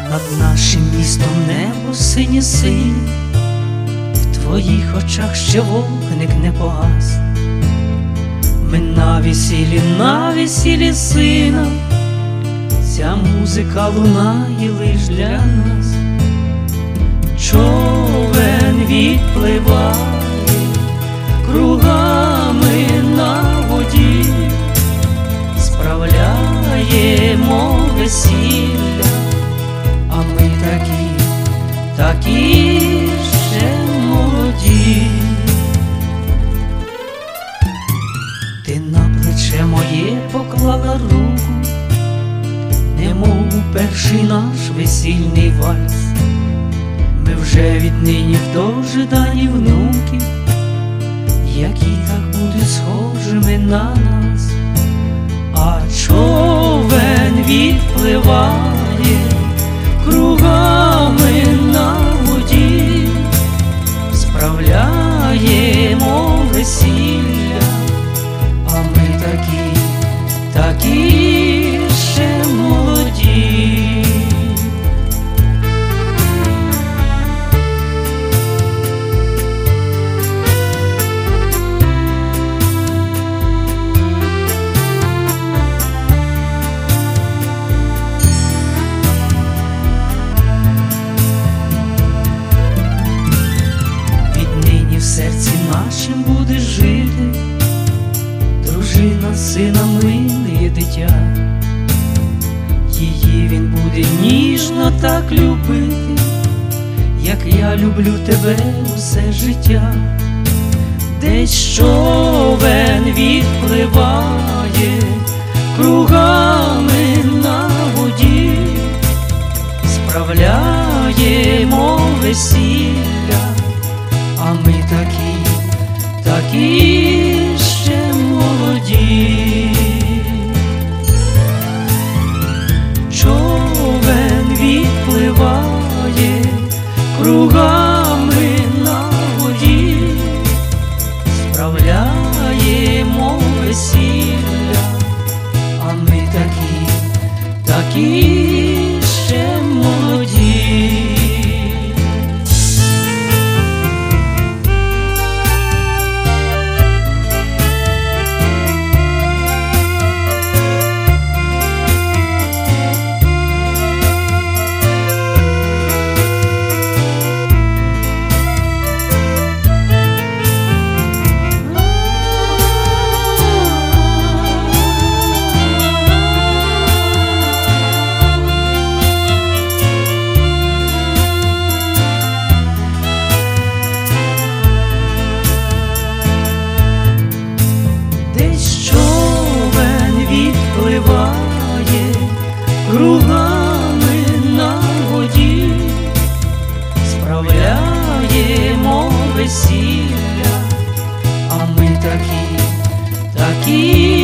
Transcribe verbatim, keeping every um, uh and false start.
Над нашим містом небо синє-синє, в твоїх очах ще вогник не погас. Ми на весіллі, на весіллі сина, ця музика лунає лиш для нас. Човен відпливає кругами на воді, справляємо весілля, а ми такі, такі ще молоді. Ти на плече моє поклала руку, немов у перший наш весільний вальс. Ми вже віднині в дожиданні внуків, які так будуть схожими на нас. А човен відпливає кругами на воді, справляємо весілля, а ми такі, такі ще молоді. В серці нашим буде жити дружина сина, миле дитя. Її він буде ніжно так любити, як я люблю тебе усе життя. Десь човен відпливає кругами на воді, справляємо весілля, а ми такі, такі ще молоді. Човен відпливає кругами на воді, справляємо весілля, а ми такі, такі ще молоді. Відпливає кругами на воді, справляємо весілля, а ми такі, такі